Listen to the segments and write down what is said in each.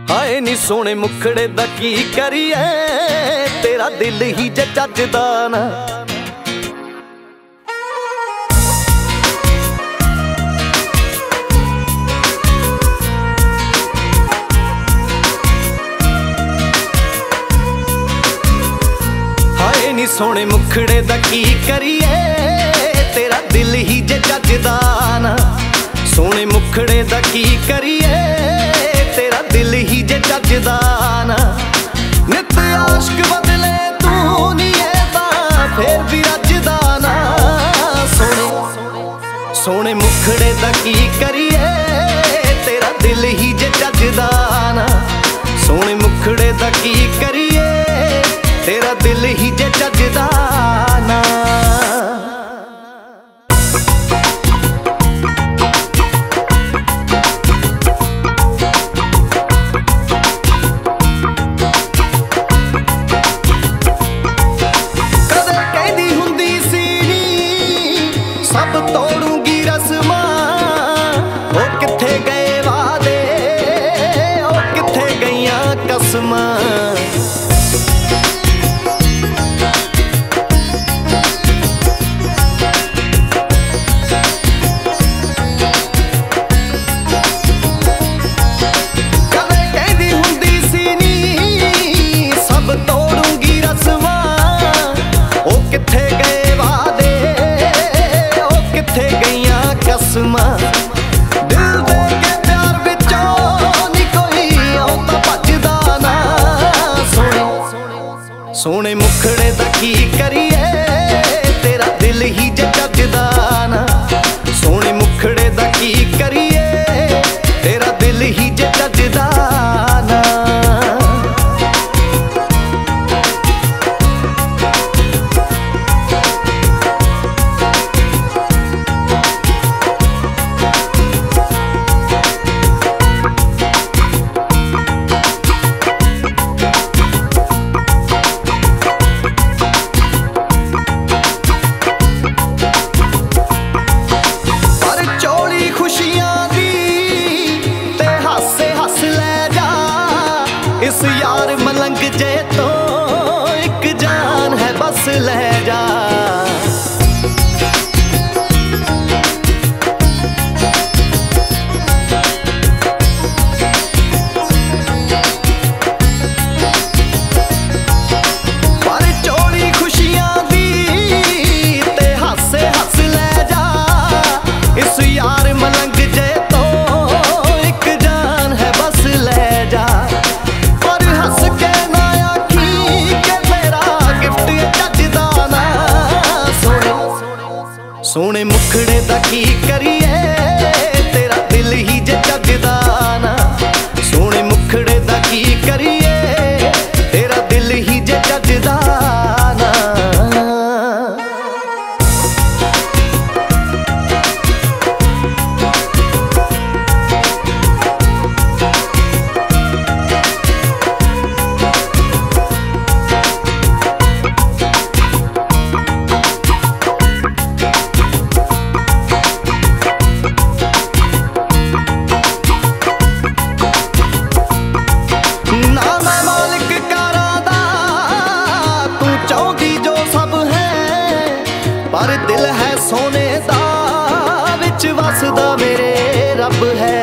हाए नी सोने मुखड़े दा की करिए, तेरा दिल ही जे जजदा ना। हाए नी सोने मुखड़े दा की करिए, तेरा दिल ही जे जजदा ना। सोने मुखड़े दा की करिए, तेरा दिल ही जे जजदा ना। नित आशिक बदले तू नहीं है तां फिर भी रजदा ना। सोने मुखड़े दा की करिए, तेरा दिल ही जे जजदा ना। सोने मुखड़े दा की करिए, तेरा दिल ही जे जजदा ना। सब तोड़ूंगी रस्मा, ओ किथे गए वादे, ओ किथे गईयां कसमां। कदे कहदी हुंदी सी नी, सब तोड़ूंगी रस्मा, ओ किथे गए वादे, किथे गईयां कसमां। दिल दे के प्यार विचों नी कोई आउंदा भजदा ना। सोने मुखड़े दा की करिए, तेरा दिल ही जे जजदा ना। सोने मुखड़े दा की करिए, तेरा दिल ही जे जजदा ना। इस यार मलंग जे तो एक जान है बस ले जा। पर चोली खुशियां दी ते हासे हस ले जा। इस यार मलंग जे तो एक जान है बस ले जा। सोने मुखड़े दा की करिए, तेरा दिल ही जे जजदा ना। सोने मुखड़े दा की करिए, तेरा दिल ही जे जजदा ना। पर दिल है सोने दा, विच वसदा मेरे रब है।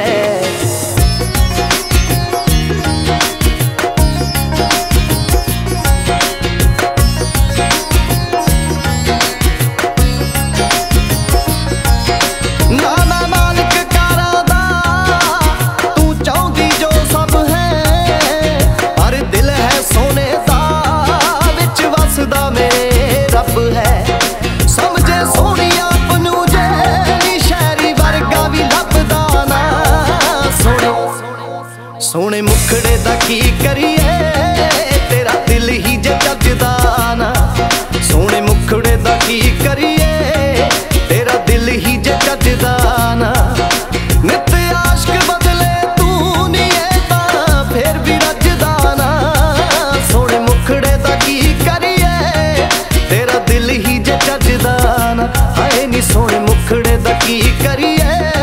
ना मैं मालिक कारां दा, तू चाहती जो सब है। पर दिल है सोने दा, विच वसदा मेरे रब है। समझे सोनिया अपनू जे नी शहरी वर्गा भी लभदा ना। सोने मुखड़े दा की करिए, तेरा दिल ही जे जजदा ना। सोने मुखड़े दा की करिए, तेरा दिल ही जे जजदा ना। नित आशिक बदले तू नहीं है तां फिर भी रजदा ना। सोने मुखड़े दा की करिए, तेरा दिल ही जे जजदा ना। हाए नी सोने मुखड़े दा की करिए,